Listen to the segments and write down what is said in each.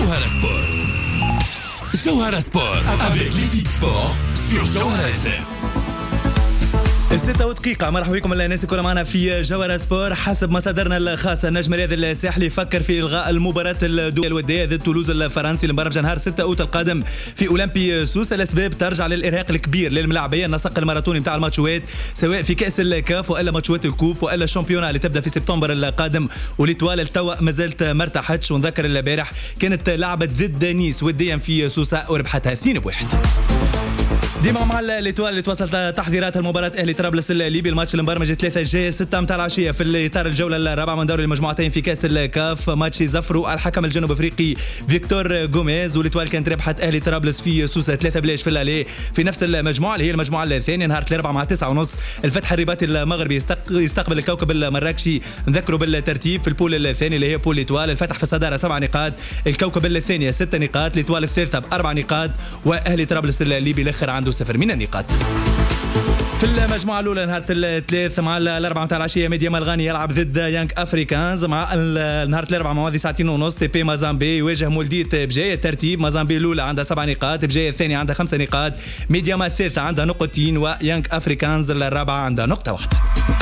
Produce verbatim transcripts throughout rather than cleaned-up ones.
Jawhara Sport. Jawhara Sport avec l'équipe sport sur Jawhara اف ام. الستة ودقيقة. مرحبا بكم الناس الكل معنا في جوهرة سبور. حسب مصادرنا الخاصة النجم الرياضي الساحلي فكر في إلغاء المباراة الدولية الودية ضد تولوز الفرنسي المباراة نهار ستة أوت القادم في أولمبي سوس. الأسباب ترجع للإرهاق الكبير للملاعبية، النسق الماراثوني نتاع الماتشوات سواء في كأس الكاف وإلا ماتشوات الكوب وإلا الشامبيونات اللي تبدأ في سبتمبر القادم، والإتوال التوا ما زالت ما ارتاحتش. ونذكر البارح كانت لعبت ضد نيس وديا في سوسة وربحتها اثنين بواحد. ديما مع الاتوال اللي توصلت تحضيرات المباراة أهلي طرابلس الليبي. الماتش المبرمج ثلاثة جاي ستة متاع العشية في إطار الجولة الرابعة من دوري المجموعتين في كأس الكاف. ماتش زفروا الحكم الجنوب أفريقي فيكتور غوميز، والاتوال كانت ربحت أهلي طرابلس في سوسة ثلاثة بلاش في الالي في نفس المجموعة اللي هي المجموعة الثانية نهار الأربعاء مع تسعة ونص. الفتح الرباطي المغربي يستقبل الكوكب المراكشي. نذكروا بالترتيب في البول الثاني اللي هي بول الاتوال، الفتح في الصدارة سبع نقاط، الكوكب الثانية ست نقاط، الاتوال الثالثة بأربع نقاط، وأهلي طرابلس الليبي الآخر عنده صفر من النقاط. في المجموعة الأولى نهار الثلاث مع الأربعة متاع العشية ميديا مالغاني يلعب ضد يانغ أفريكانز. مع نهار الأربعة مع ساعتين ونص تي بي مازامبي يواجه مولديت بجاية. الترتيب مازامبي الأولى عندها سبع نقاط، بجاية الثانية عندها خمس نقاط، ميديا ما الثالثة عندها نقطتين، ويانغ أفريكانز الرابعة عندها نقطة واحدة.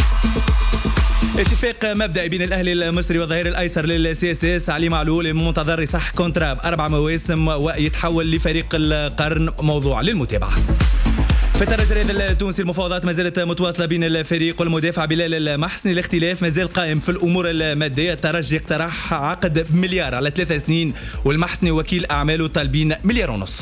اتفاق مبدئي بين الاهلي المصري والظهير الايسر للسي اس اس علي معلول المنتظر يصح كونترا باربع مواسم ويتحول لفريق القرن، موضوع للمتابعه. في الترجي الرياضي التونسي المفاوضات ما زالت متواصله بين الفريق والمدافع بلال المحسني. الاختلاف ما زال قائم في الامور الماديه. الترجي اقترح عقد بمليار على ثلاث سنين، والمحسني وكيل اعماله طالبين مليار ونص.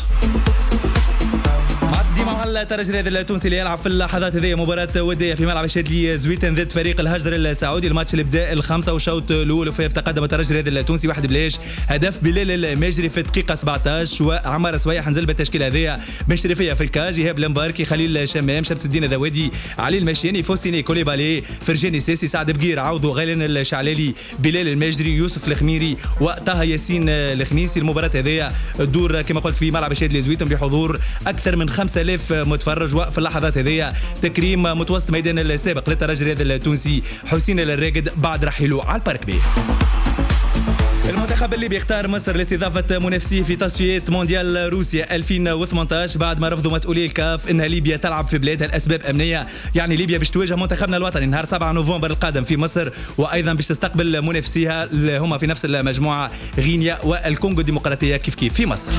مع الترجي الرياضي التونسي اللي يلعب في اللحظات هذه مباراة ودية في ملعب الشادلي زويتن ضد فريق الهجر السعودي. الماتش اللي بدا الخمسة والشوط الأول وفيه تقدم الترجي الرياضي التونسي واحد بلاش. هدف بلال الماجري في الدقيقة سبعة عشر، وعمار سويح نزل بالتشكيلة هذه مشرفية في الكاج، إيهاب المباركي، خليل شمام، شمس الدين ذوادي، علي المشياني، فوسيني كوليبالي، فرجاني ساسي، سعد بقير، عوضو، غيلان الشعلالي، بلال الماجري، يوسف الخميري وطه ياسين الخميسي. المباراة هذه الدور كما قلت في ملعب الشادلي زويتن بحضور أكثر من خمسة آلاف متفرج. وفي اللحظات هذه تكريم متوسط ميدان السابق للترجي الرياضي التونسي حسين الراقد بعد رحيله على البارك بي. المنتخب الليبي يختار مصر لاستضافة منافسيه في تصفيات مونديال روسيا ألفين وثمانية عشر بعد ما رفضوا مسؤولي الكاف ان ليبيا تلعب في بلادها لاسباب امنيه. يعني ليبيا باش تواجه منتخبنا الوطني نهار سبعة نوفمبر القادم في مصر، وايضا باش تستقبل منافسيها اللي هما في نفس المجموعه غينيا والكونغو الديمقراطيه كيف كيف في مصر.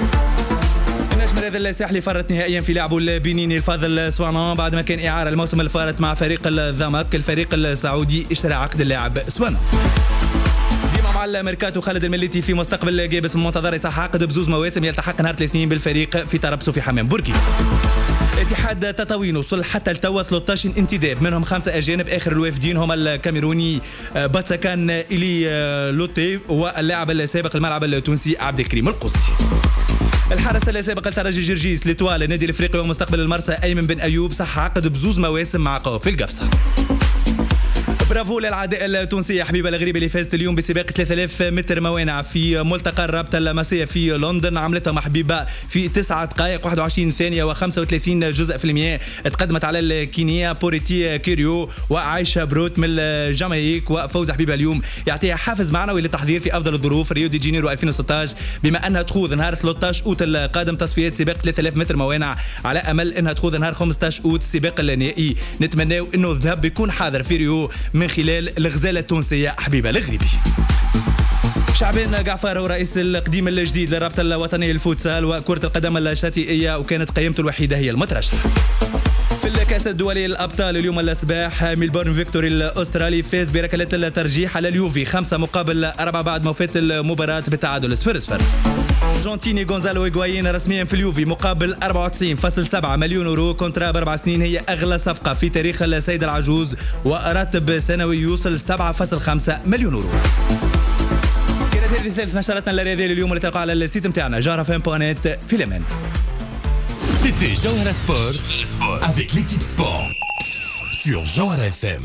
النجم الرياضي الساحلي فرط نهائيا في لعبه البنيني الفاضل سوانان بعد ما كان اعاره الموسم الفارط مع فريق الضمك. الفريق السعودي اشترى عقد اللاعب سوانان. ديما مع الميركاتو خالد المليتي في مستقبل جابس منتظر يصح عقد بزوز مواسم يلتحق نهار الاثنين بالفريق في طرابلس في حمام بوركينا. اتحاد تطاوين وصل حتى التوا ثلاثة عشر انتداب، منهم خمسه اجانب. اخر الوافدين هما الكاميروني باتساكان الي لوتي واللاعب السابق الملعب التونسي عبد الكريم القصي. الحارس السابق الترجي جرجيس لتوال النادي الافريقي ومستقبل المرسى ايمن بن ايوب صح عقد بزوز مواسم مع قوافل القفصه. برافو للعداء التونسية حبيبة الغريبي اللي فازت اليوم بسباق ثلاثة آلاف متر موانع في ملتقى الرابطة المسية في لندن. عملتها محبيبة في تسعة دقائق واحد وعشرين ثانية وخمسة وثلاثين جزء في المياه. تقدمت على الكينيا بوريتي كيريو وعايشة بروت من الجامايك. وفوز حبيبة اليوم يعطيها حافز معنوي للتحضير في أفضل الظروف ريو دي جانيرو ألفين وستة عشر، بما أنها تخوض نهار ثلاثة عشر أوت القادم تصفيات سباق ثلاثة آلاف متر موانع، على أمل أنها تخوض نهار خمسة عشر أوت السباق النهائي. نتمناو أنه الذهب يكون حاضر في ريو من خلال الغزالة التونسية حبيبة الغريبي. شعبان قعفار هو رئيس القديم الجديد للرابطة الوطنية للفوتسال وكرة القدم الشاطئية، وكانت قيمته الوحيدة هي المترشح. في الكأس الدولي الأبطال اليوم الصباح ميلبورن فيكتوري الأسترالي فاز بركلات الترجيح على اليوفي خمسة مقابل أربعة بعد ما فات المباراة بالتعادل صفر صفر. جونتيني غونزالو إيغوايين رسميا في اليوفي مقابل أربعة وتسعين فاصلة سبعة مليون يورو كونترا بأربع سنين، هي أغلى صفقة في تاريخ السيد العجوز، وراتب سنوي يوصل سبعة فاصلة خمسة مليون يورو. كانت هذه ثالث نشرتنا الرياضية لليوم اللي تلقى على السيت نتاعنا جوهرة اف ام دوت نت. في الأمان. C'était Jawhara Sport avec l'équipe sport sur Jawhara اف ام.